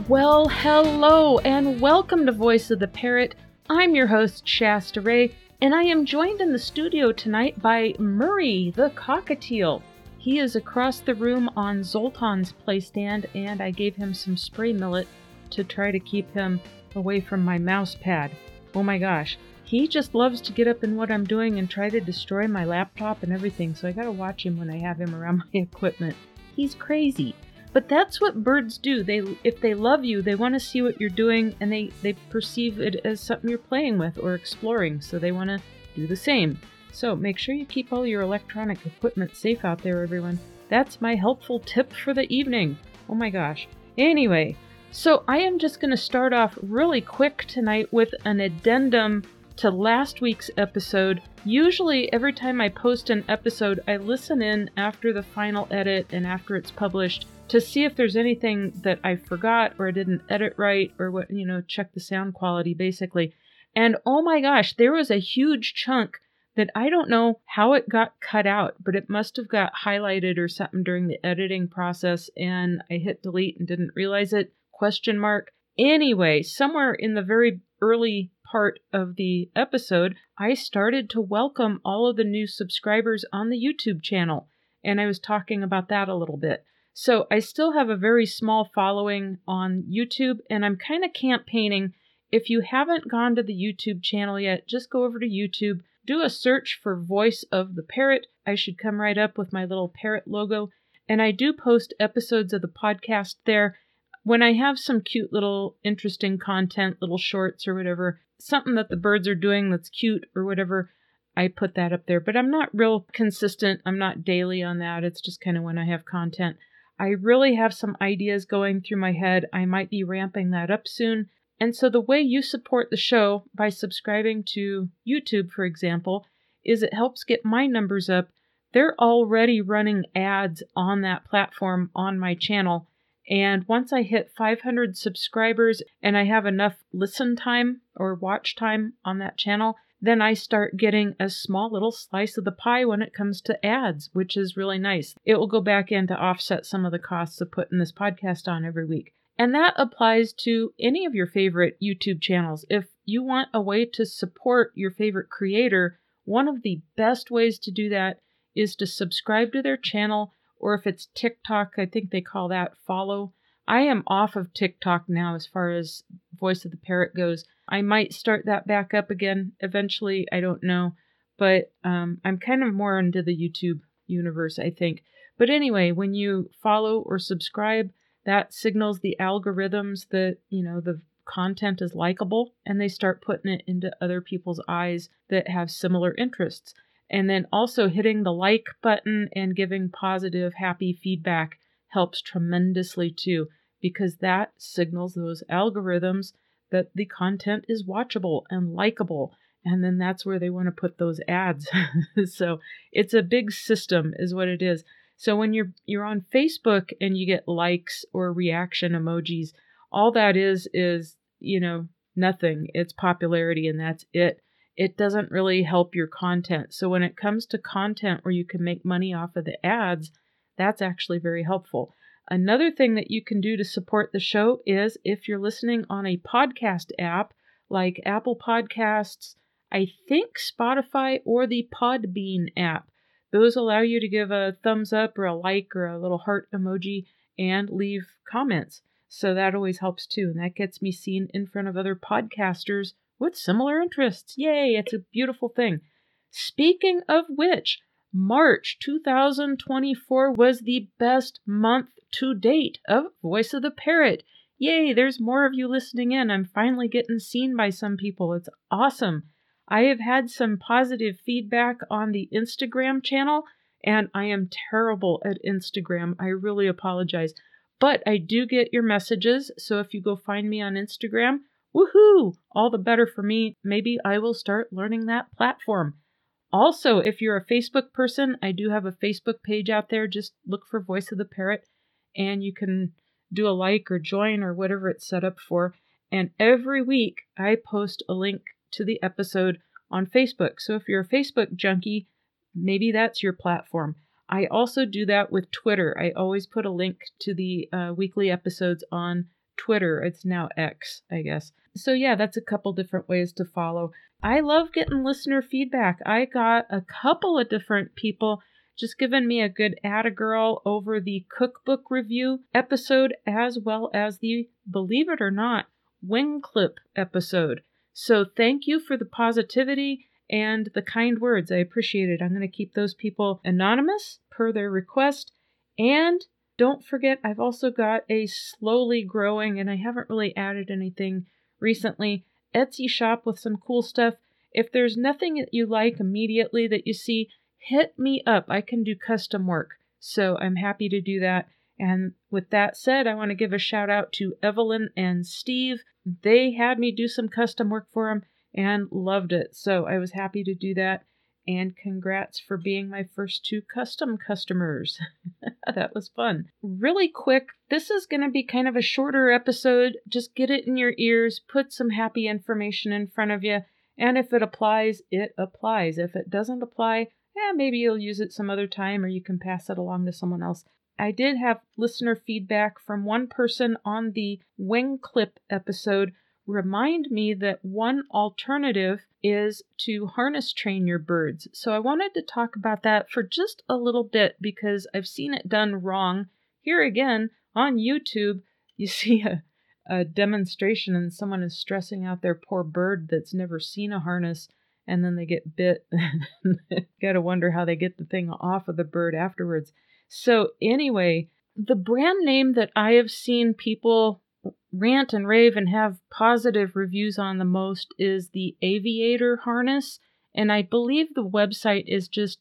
Well, hello and welcome to Voice of the Parrot. I'm your host, Shasta Ray, and I am joined in the studio tonight by Murray the Cockatiel. He is across the room on Zoltan's playstand, and I gave him some spray millet to try to keep him away from my mouse pad. Oh my gosh, he just loves to get up in what I'm doing and try to destroy my laptop and everything, so I gotta watch him when I have him around my equipment. He's crazy. But that's what birds do. If they love you, they want to see what you're doing, and they perceive it as something you're playing with or exploring, so they want to do the same. So make sure you keep all your electronic equipment safe out there, everyone. That's my helpful tip for the evening. Oh my gosh. Anyway, so I am just going to start off really quick tonight with an addendum to last week's episode. Usually every time I post an episode, I listen in after the final edit and after it's published to see if there's anything that I forgot or I didn't edit right or what, check the sound quality basically. And oh my gosh, there was a huge chunk that I don't know how it got cut out, but it must have got highlighted or something during the editing process and I hit delete and didn't realize it, ? Anyway, somewhere in the very early part of the episode, I started to welcome all of the new subscribers on the YouTube channel, and I was talking about that a little bit. So I still have a very small following on YouTube, and I'm kind of campaigning. If you haven't gone to the YouTube channel yet, just go over to YouTube, do a search for Voice of the Parrot. I should come right up with my little parrot logo, and I do post episodes of the podcast there. When I have some cute little interesting content, little shorts or whatever, something that the birds are doing that's cute or whatever, I put that up there. But I'm not real consistent. I'm not daily on that. It's just kind of when I have content. I really have some ideas going through my head. I might be ramping that up soon. And so the way you support the show by subscribing to YouTube, for example, is it helps get my numbers up. They're already running ads on that platform on my channel. And once I hit 500 subscribers and I have enough listen time or watch time on that channel, then I start getting a small little slice of the pie when it comes to ads, which is really nice. It will go back in to offset some of the costs of putting this podcast on every week. And that applies to any of your favorite YouTube channels. If you want a way to support your favorite creator, one of the best ways to do that is to subscribe to their channel, or if it's TikTok, I think they call that follow. I am off of TikTok now as far as Voice of the Parrot goes. I might start that back up again eventually. I don't know. But I'm kind of more into the YouTube universe, I think. But anyway, when you follow or subscribe, that signals the algorithms that, the content is likable, and they start putting it into other people's eyes that have similar interests. And then also hitting the like button and giving positive, happy feedback helps tremendously too, because that signals those algorithms that the content is watchable and likable. And then that's where they want to put those ads. So it's a big system is what it is. So when you're on Facebook and you get likes or reaction emojis, all that is, nothing. It's popularity and that's it. It doesn't really help your content. So when it comes to content where you can make money off of the ads, that's actually very helpful. Another thing that you can do to support the show is if you're listening on a podcast app like Apple Podcasts, I think Spotify, or the Podbean app. Those allow you to give a thumbs up or a like or a little heart emoji and leave comments. So that always helps too. And that gets me seen in front of other podcasters with similar interests. Yay, it's a beautiful thing. Speaking of which, March 2024 was the best month to date of Voice of the Parrot. Yay, there's more of you listening in. I'm finally getting seen by some people. It's awesome. I have had some positive feedback on the Instagram channel, and I am terrible at Instagram. I really apologize. But I do get your messages, so if you go find me on Instagram, woohoo! All the better for me. Maybe I will start learning that platform. Also, if you're a Facebook person, I do have a Facebook page out there. Just look for Voice of the Parrot, and you can do a like or join or whatever it's set up for. And every week, I post a link to the episode on Facebook. So if you're a Facebook junkie, maybe that's your platform. I also do that with Twitter. I always put a link to the weekly episodes on Twitter. It's now X, I guess. So yeah, that's a couple different ways to follow. I love getting listener feedback. I got a couple of different people just giving me a good atta-girl over the cookbook review episode, as well as the, believe it or not, wing clip episode. So thank you for the positivity and the kind words. I appreciate it. I'm going to keep those people anonymous per their request. And don't forget, I've also got a slowly growing, and I haven't really added anything recently, Etsy shop with some cool stuff. If there's nothing that you like immediately that you see, hit me up. I can do custom work. So I'm happy to do that. And with that said, I want to give a shout out to Evelyn and Steve. They had me do some custom work for them and loved it. So I was happy to do that. And congrats for being my first 2 custom customers. That was fun. Really quick, this is going to be kind of a shorter episode. Just get it in your ears, put some happy information in front of you, and if it applies, it applies. If it doesn't apply, maybe you'll use it some other time or you can pass it along to someone else. I did have listener feedback from one person on the wing clip episode. Remind me that one alternative is to harness train your birds. So I wanted to talk about that for just a little bit because I've seen it done wrong. Here again, on YouTube, you see a demonstration and someone is stressing out their poor bird that's never seen a harness, and then they get bit. Gotta wonder how they get the thing off of the bird afterwards. So anyway, the brand name that I have seen people rant and rave and have positive reviews on the most is the Aviator harness, and I believe the website is just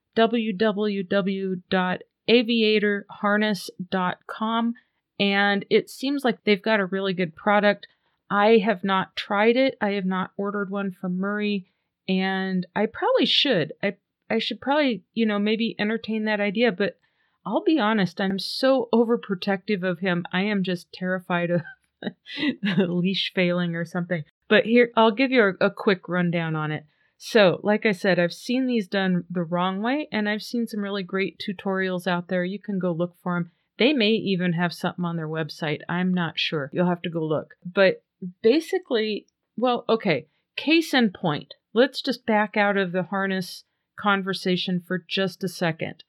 www.aviatorharness.com, and it seems like they've got a really good product. I have not tried it. I have not ordered one from Murray, and I probably should. I should probably, maybe entertain that idea, but I'll be honest, I'm so overprotective of him. I am just terrified of the leash failing or something. But here, I'll give you a quick rundown on it. So, like I said, I've seen these done the wrong way, and I've seen some really great tutorials out there. You can go look for them. They may even have something on their website. I'm not sure. You'll have to go look. But basically, well, okay, case in point. Let's just back out of the harness conversation for just a second.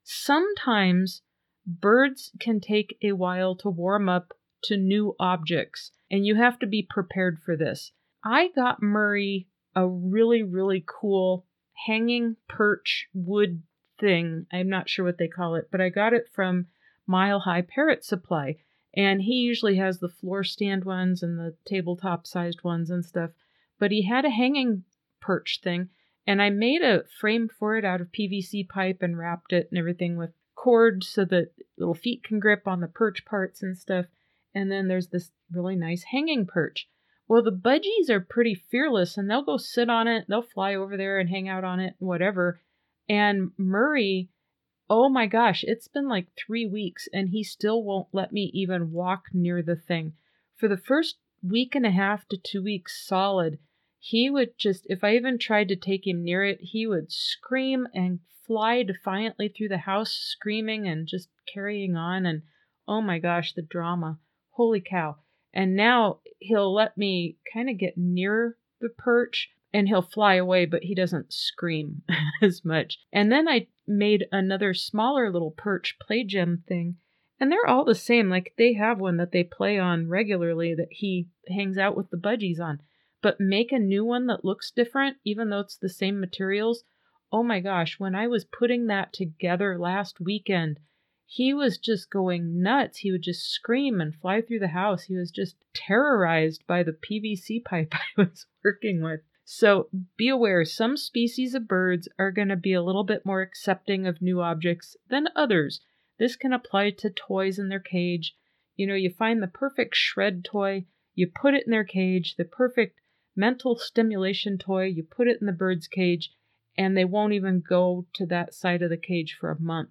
Sometimes birds can take a while to warm up to new objects, and you have to be prepared for this. I got Murray a really, really cool hanging perch wood thing. I'm not sure what they call it, but I got it from Mile High Parrot Supply, and he usually has the floor stand ones and the tabletop sized ones and stuff, but he had a hanging perch thing, and I made a frame for it out of PVC pipe and wrapped it and everything with cord so that little feet can grip on the perch parts and stuff. And then there's this really nice hanging perch. Well, the budgies are pretty fearless, and they'll go sit on it. They'll fly over there and hang out on it, whatever. And Murray, oh my gosh, it's been like 3 weeks, and he still won't let me even walk near the thing. For the first week and a half to 2 weeks solid, he would just, if I even tried to take him near it, he would scream and fly defiantly through the house, screaming and just carrying on. And oh my gosh, the drama. Holy cow. And now he'll let me kind of get near the perch and he'll fly away, but he doesn't scream as much. And then I made another smaller little perch play gem thing. And they're all the same. Like they have one that they play on regularly that he hangs out with the budgies on. But make a new one that looks different, even though it's the same materials. Oh my gosh, when I was putting that together last weekend, he was just going nuts. He would just scream and fly through the house. He was just terrorized by the PVC pipe I was working with. So be aware, some species of birds are going to be a little bit more accepting of new objects than others. This can apply to toys in their cage. You find the perfect shred toy, you put it in their cage, the perfect mental stimulation toy, you put it in the bird's cage, and they won't even go to that side of the cage for a month.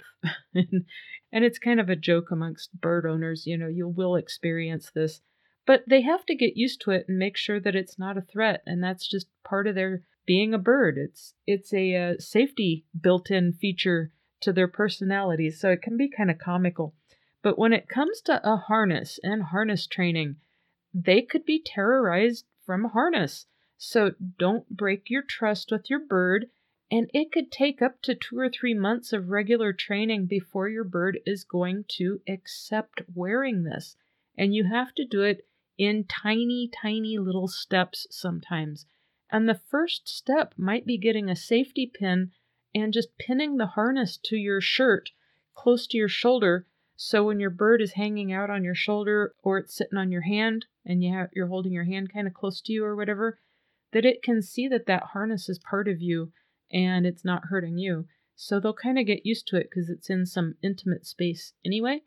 And it's kind of a joke amongst bird owners, you will experience this. But they have to get used to it and make sure that it's not a threat, and that's just part of their being a bird. It's a safety built-in feature to their personalities, so it can be kind of comical. But when it comes to a harness and harness training, they could be terrorized from a harness. So don't break your trust with your bird, and it could take up to 2 or 3 months of regular training before your bird is going to accept wearing this. And you have to do it in tiny, tiny little steps sometimes. And the first step might be getting a safety pin and just pinning the harness to your shirt close to your shoulder. So when your bird is hanging out on your shoulder or it's sitting on your hand and you're holding your hand kind of close to you or whatever, that it can see that that harness is part of you and it's not hurting you. So they'll kind of get used to it because it's in some intimate space anyway.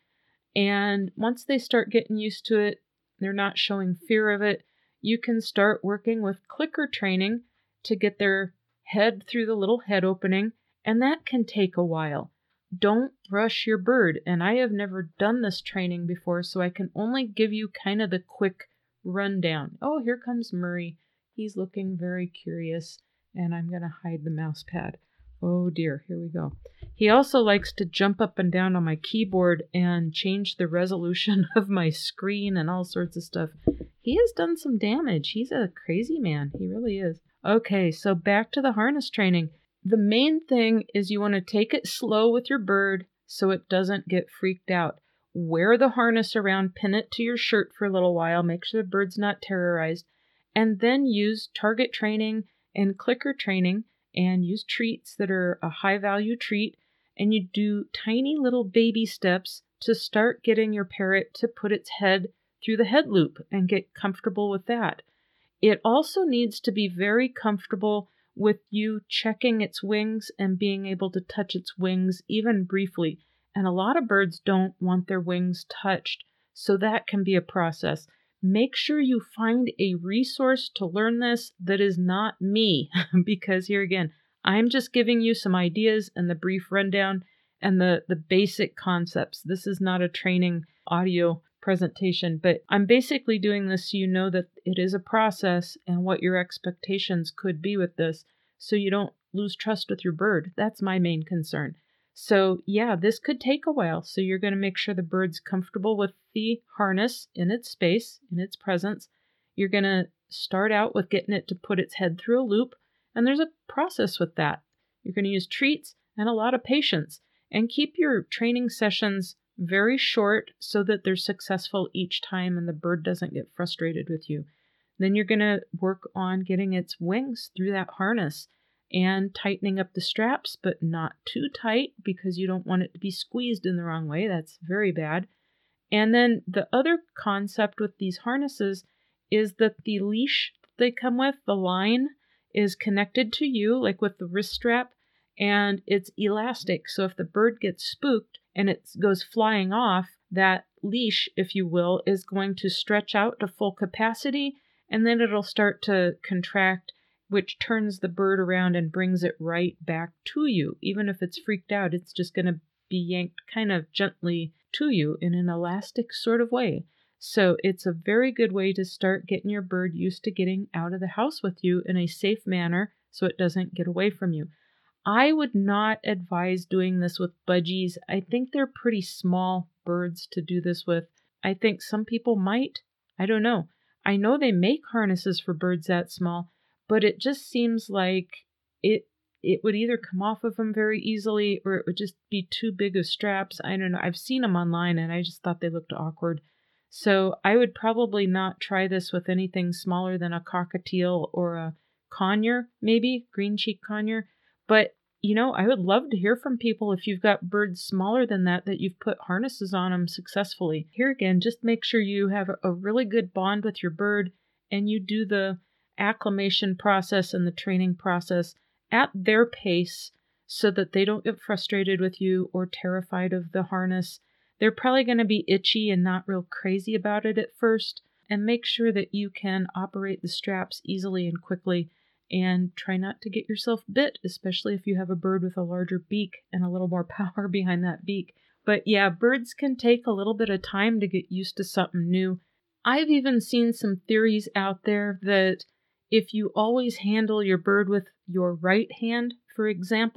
And once they start getting used to it, they're not showing fear of it, you can start working with clicker training to get their head through the little head opening, and that can take a while. Don't rush your bird, and I have never done this training before, so I can only give you kind of the quick rundown. Oh, here comes Murray. He's looking very curious, and I'm going to hide the mouse pad. Oh dear, here we go. He also likes to jump up and down on my keyboard and change the resolution of my screen and all sorts of stuff. He has done some damage. He's a crazy man. He really is. Okay, so back to the harness training. The main thing is you want to take it slow with your bird so it doesn't get freaked out. Wear the harness around, pin it to your shirt for a little while, make sure the bird's not terrorized, and then use target training and clicker training and use treats that are a high value treat, and you do tiny little baby steps to start getting your parrot to put its head through the head loop and get comfortable with that. It also needs to be very comfortable with you checking its wings and being able to touch its wings even briefly. And a lot of birds don't want their wings touched, so that can be a process. Make sure you find a resource to learn this that is not me, because here again, I'm just giving you some ideas and the brief rundown and the basic concepts. This is not a training audio presentation, but I'm basically doing this so you know that it is a process and what your expectations could be with this, so you don't lose trust with your bird. That's my main concern. So yeah, this could take a while. So you're going to make sure the bird's comfortable with the harness in its space, in its presence. You're going to start out with getting it to put its head through a loop, and there's a process with that. You're going to use treats and a lot of patience, and keep your training sessions very short so that they're successful each time and the bird doesn't get frustrated with you. Then you're going to work on getting its wings through that harness and tightening up the straps, but not too tight because you don't want it to be squeezed in the wrong way. That's very bad. And then the other concept with these harnesses is that the leash they come with, the line, is connected to you, like with the wrist strap, and it's elastic. So if the bird gets spooked and it goes flying off, that leash, if you will, is going to stretch out to full capacity, and then it'll start to contract, which turns the bird around and brings it right back to you. Even if it's freaked out, it's just going to be yanked kind of gently to you in an elastic sort of way. So it's a very good way to start getting your bird used to getting out of the house with you in a safe manner so it doesn't get away from you. I would not advise doing this with budgies. I think they're pretty small birds to do this with. I think some people might. I don't know. I know they make harnesses for birds that small, but it just seems like it would either come off of them very easily or it would just be too big of straps. I don't know. I've seen them online and I just thought they looked awkward. So I would probably not try this with anything smaller than a cockatiel or a conure, maybe, green cheek conure. But, I would love to hear from people if you've got birds smaller than that you've put harnesses on them successfully. Here again, just make sure you have a really good bond with your bird and you do the acclimation process and the training process at their pace so that they don't get frustrated with you or terrified of the harness. They're probably going to be itchy and not real crazy about it at first, and make sure that you can operate the straps easily and quickly, and try not to get yourself bit, especially if you have a bird with a larger beak and a little more power behind that beak. But yeah, birds can take a little bit of time to get used to something new. I've even seen some theories out there that if you always handle your bird with your right hand, for example,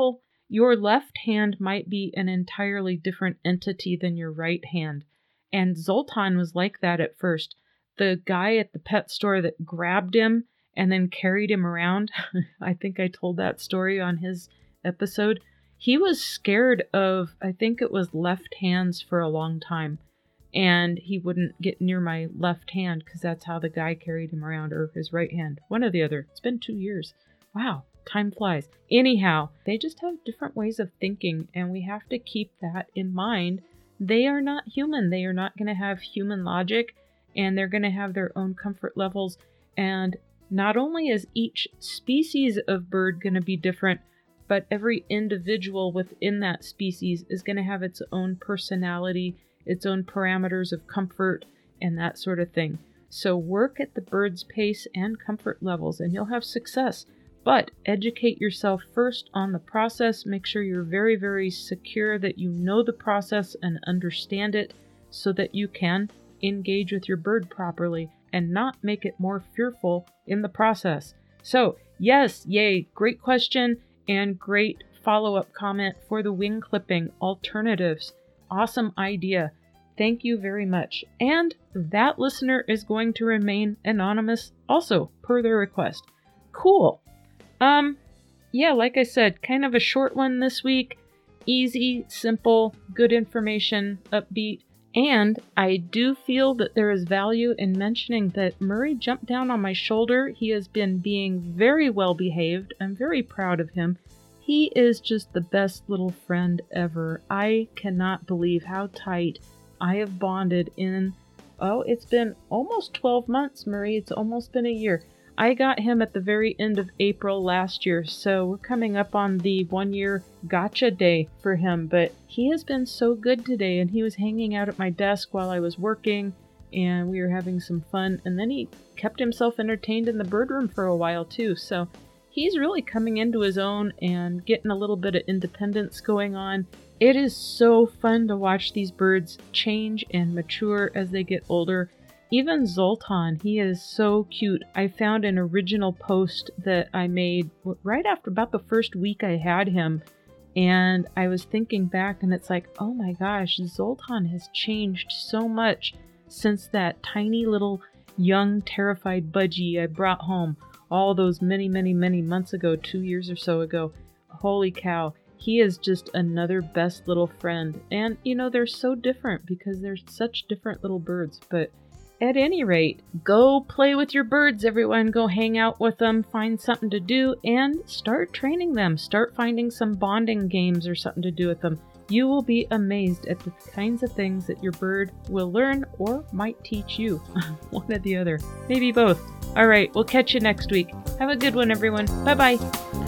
your left hand might be an entirely different entity than your right hand. And Zoltan was like that at first. The guy at the pet store that grabbed him and then carried him around, I think I told that story on his episode. He was scared of, I think it was left hands for a long time. And he wouldn't get near my left hand because that's how the guy carried him around, or his right hand. One or the other. It's been 2 years. Wow, time flies. Anyhow, they just have different ways of thinking, and we have to keep that in mind. They are not human. They are not going to have human logic, and they're going to have their own comfort levels. And not only is each species of bird going to be different, but every individual within that species is going to have its own personality, its own parameters of comfort, and that sort of thing. So work at the bird's pace and comfort levels, and you'll have success. But educate yourself first on the process. Make sure you're very, very secure that you know the process and understand it so that you can engage with your bird properly and not make it more fearful in the process. So, yes, yay, great question and great follow-up comment for the wing clipping alternatives. Awesome idea. Thank you very much. And that listener is going to remain anonymous also, per their request. Cool. Yeah, like I said, kind of a short one this week. Easy, simple, good information, upbeat. And I do feel that there is value in mentioning that Murray jumped down on my shoulder. He has been being very well behaved. I'm very proud of him. He is just the best little friend ever. I cannot believe how tight I have bonded in, it's been almost 12 months, Murray. It's almost been a year. I got him at the very end of April last year, so we're coming up on the 1-year gotcha day for him, but he has been so good today, and he was hanging out at my desk while I was working, and we were having some fun, and then he kept himself entertained in the bird room for a while too, so he's really coming into his own and getting a little bit of independence going on. It is so fun to watch these birds change and mature as they get older. Even Zoltan, he is so cute. I found an original post that I made right after about the first week I had him, and I was thinking back, and it's like, oh my gosh, Zoltan has changed so much since that tiny little young terrified budgie I brought home all those many months ago, 2 years or so ago. Holy cow, he is just another best little friend. And you know, they're so different because they're such different little birds, but at any rate, go play with your birds, everyone. Go hang out with them, find something to do, and start training them. Start finding some bonding games or something to do with them. You will be amazed at the kinds of things that your bird will learn or might teach you. One or the other. Maybe both. All right, we'll catch you next week. Have a good one, everyone. Bye-bye.